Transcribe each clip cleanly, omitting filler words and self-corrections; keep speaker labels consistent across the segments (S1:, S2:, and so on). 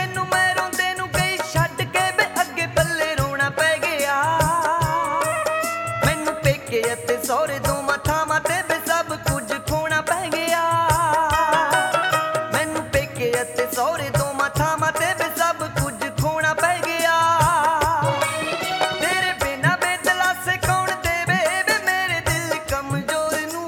S1: ਤੈਨੂੰ ਮੈਂ ਰੋਂਦੇ ਨੂੰ ਗਈ ਛੱਡ ਕੇ ਵੇ ਅੱਗੇ ਪੱਲੇ ਰੋਣਾ ਪੈ ਗਿਆ। ਮੈਨੂੰ ਪੇਕੇ ਅਤੇ ਸਹੁਰੇ ਦੋਵਾਂ ਥਾਵਾਂ ਤੇ ਵੇ ਸਭ ਕੁਝ ਖੋਣਾ ਪੈ ਗਿਆ। ਮੈਨੂੰ ਪੇਕੇ ਅਤੇ ਸਹੁਰੇ ਦੋਵਾਂ ਥਾਵਾਂ ਤੇ ਵੇ ਸਭ ਕੁਝ ਖੋਣਾ ਪੈ ਗਿਆ। ਤੇਰੇ ਬਿਨਾਂ ਵੇ ਦਿਲਾਸੇ ਕੌਣ ਦੇਵੇ ਵੇ ਮੇਰੇ ਦਿਲ ਕਮਜ਼ੋਰ ਨੂੰ।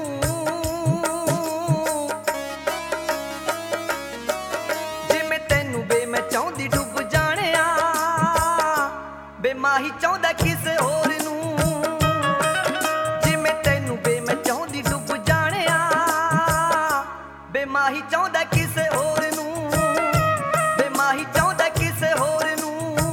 S1: ਜਿਵੇਂ ਤੈਨੂੰ ਵੇ ਮੈਂ ਚਾਹੁੰਦੀ ਡੁੱਬ ਜਾਣਿਆ ਵੇ ਮਾਹੀ ਚਾਹੁੰਦਾ ਕਿਸੇ ਹੋਰ ਨੂੰ। ਜਿਵੇਂ ਤੈਨੂੰ ਵੇ ਮੈਂ ਚਾਹੁੰਦੀ ਡੁੱਬ ਜਾਣਿਆ ਵੇ ਮਾਹੀ ਚਾਹੁੰਦਾ ਕਿਸੇ ਹੋਰ ਨੂੰ। ਵੇ ਮਾਹੀ ਚਾਹੁੰਦਾ ਕਿਸੇ ਹੋਰ ਨੂੰ।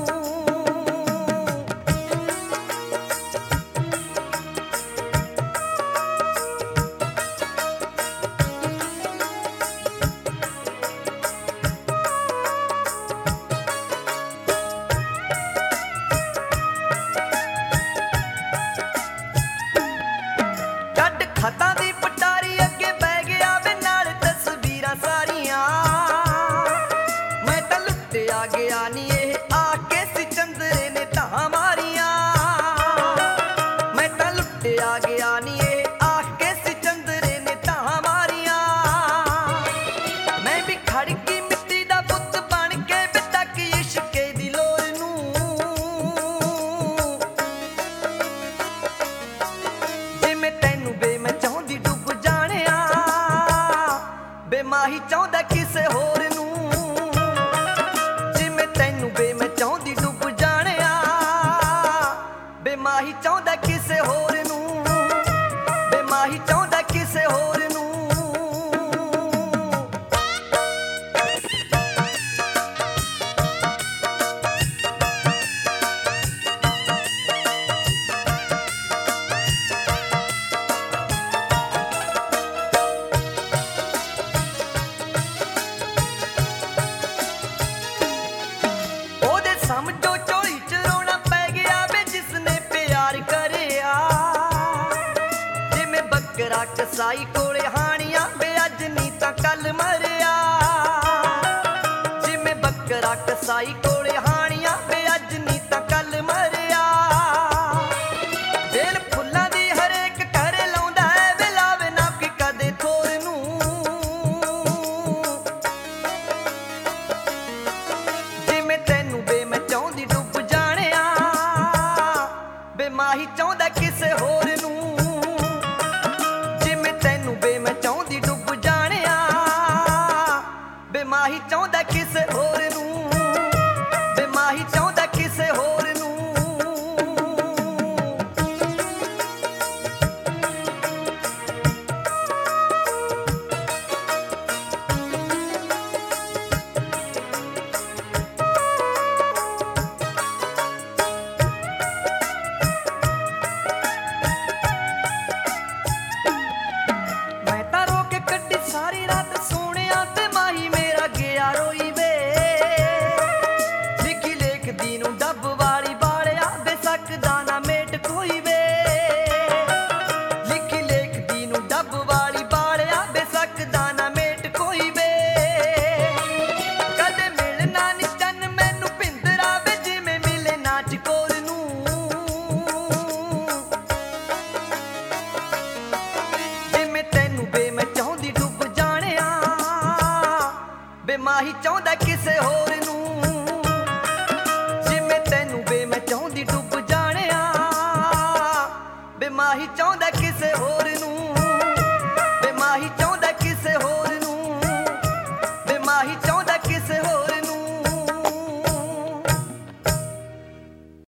S1: ਕੱਢ ਖਤਾਂ ਦੀ ਪਟਾਰੀ ਅੱਗੇ ਬਹਿ ਗਿਆ ਵੇ ਨਾਲ ਤਸਵੀਰਾਂ ਸਾਰੀਆਂ। ਮੈਂ ਤਾਂ ਲੁੱਟਿਆ ਗਿਆ ਨੀ ਇਹ ਆ ਕੇ ਸੀ ਚੰਦਰੇ ਨੇ ਧਾਹਾਂ ਮਾਰੀਆਂ। ਮੈਂ ਤਾਂ ਲੁੱਟਿਆ ਗਿਆ ਨੀ ਇਹ ਆ ਕੇ ਸੀ ਚੰਦਰੇ ਨੇ ਧਾਹਾਂ ਮਾਰੀਆਂ। ਮੈਂ ਵੀ ਖੜ ਗਈ ਮਿੱਟੀ ਦਾ ਬੁੱਤ ਬਣ ਕੇ ਵੇ ਤੱਕ ਇਸ਼ਕੇ ਦੀ ਲੋਰ ਨੂੰ। ਜਿਵੇਂ ਤੈਨੂੰ ਵੇ ਮੈਂ ਚਾਹੁੰਦੀ ਡੁੱਬ ਜਾਣਿਆ ਵੇ ਮਾਹੀ ਚਾਹੁੰਦਾ ਕਿਸੇ ਹੋਰ ਨੂੰ। ਜਿਵੇਂ ਤੈਨੂੰ ਵੇ ਮੈਂ ਚਾਹੁੰਦੀ ਡੁੱਬ ਜਾਣਿਆ ਵੇ ਮਾਹੀ ਚਾਹੁੰਦਾ ਕਿਸੇ ਹੋਰ ਨੂੰ। ਵੇ ਮਾਹੀ ਚਾਹੁੰਦਾ ਕਿਸੇ ਹੋਰ ਨੂੰ। ਉਹਦੇ ਸਮਝੋ ਝੋਲੀ ਚ ਰੋਣਾ ਪੈ ਗਿਆ ਵੇ ਜਿਸਨੇ ਪਿਆਰ ਕਰਿਆ। ਜਿਵੇਂ ਬੱਕਰਾ ਕਸਾਈ ਕੋਲੇ ਹਾਣੀਆਂ ਵੇ ਅੱਜ ਨੀ ਤਾਂ ਕੱਲ ਮਰਿਆ। ਜਿਵੇਂ ਬੱਕਰਾ ਕਸਾਈ ਕੋਲੇ